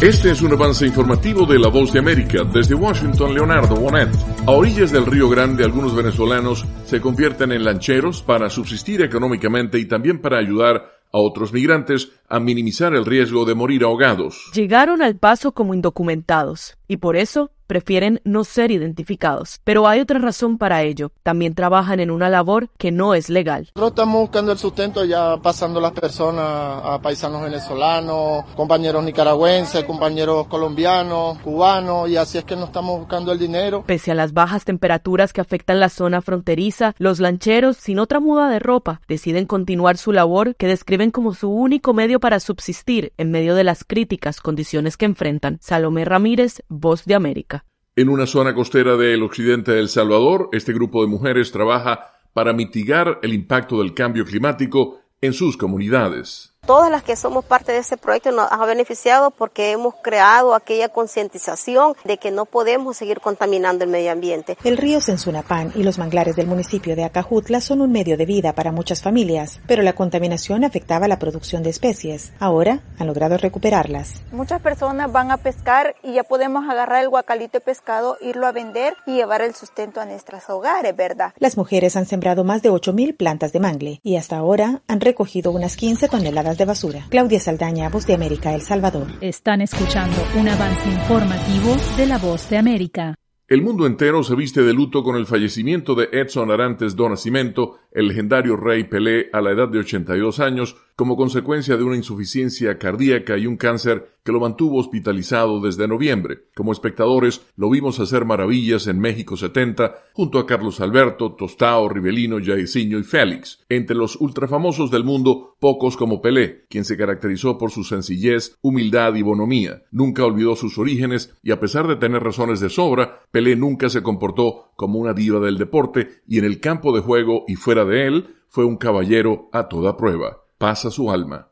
Este es un avance informativo de La Voz de América. Desde Washington, Leonardo Bonet. A orillas del Río Grande, algunos venezolanos se convierten en lancheros para subsistir económicamente y también para ayudar a otros migrantes a minimizar el riesgo de morir ahogados. Llegaron al paso como indocumentados y por eso prefieren no ser identificados. Pero hay otra razón para ello. También trabajan en una labor que no es legal. Nosotros estamos buscando el sustento, ya pasando las personas a paisanos venezolanos, compañeros nicaragüenses, compañeros colombianos, cubanos, y así es que nos estamos buscando el dinero. Pese a las bajas temperaturas que afectan la zona fronteriza, los lancheros, sin otra muda de ropa, deciden continuar su labor que describen como su único medio para subsistir en medio de las críticas condiciones que enfrentan. Salomé Ramírez, Voz de América. En una zona costera del occidente de El Salvador, este grupo de mujeres trabaja para mitigar el impacto del cambio climático en sus comunidades. Todas las que somos parte de este proyecto nos ha beneficiado porque hemos creado aquella concientización de que no podemos seguir contaminando el medio ambiente. El río Sensunapán y los manglares del municipio de Acajutla son un medio de vida para muchas familias, pero la contaminación afectaba la producción de especies. Ahora han logrado recuperarlas. Muchas personas van a pescar y ya podemos agarrar el guacalito de pescado, irlo a vender y llevar el sustento a nuestros hogares, ¿verdad? Las mujeres han sembrado más de 8,000 plantas de mangle y hasta ahora han recogido unas 15 toneladas de basura. Claudia Saldaña, Voz de América, El Salvador. Están escuchando un avance informativo de La Voz de América. El mundo entero se viste de luto con el fallecimiento de Edson Arantes do Nascimento, el legendario rey Pelé, a la edad de 82 años, como consecuencia de una insuficiencia cardíaca y un cáncer que lo mantuvo hospitalizado desde noviembre. Como espectadores, lo vimos hacer maravillas en México 70, junto a Carlos Alberto, Tostao, Rivelino, Jairzinho y Félix. Entre los ultrafamosos del mundo, pocos como Pelé, quien se caracterizó por su sencillez, humildad y bonomía. Nunca olvidó sus orígenes y, a pesar de tener razones de sobra, Pelé nunca se comportó como una diva del deporte y en el campo de juego y fuera de él, fue un caballero a toda prueba. Paz a su alma.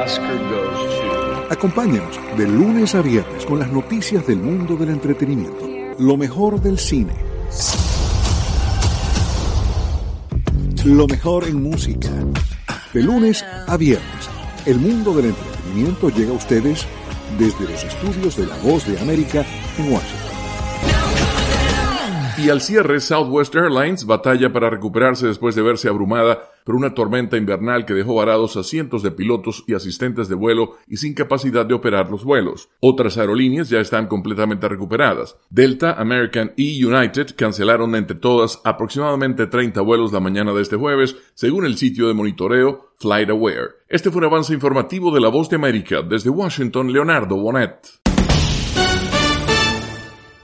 Acompáñenos de lunes a viernes con las noticias del mundo del entretenimiento. Lo mejor del cine. Lo mejor en música. De lunes a viernes, el mundo del entretenimiento llega a ustedes desde los estudios de La Voz de América en Washington. Y al cierre, Southwest Airlines batalla para recuperarse después de verse abrumada por una tormenta invernal que dejó varados a cientos de pilotos y asistentes de vuelo y sin capacidad de operar los vuelos. Otras aerolíneas ya están completamente recuperadas. Delta, American y United cancelaron entre todas aproximadamente 30 vuelos la mañana de este jueves, según el sitio de monitoreo FlightAware. Este fue un avance informativo de La Voz de América. Desde Washington, Leonardo Bonet.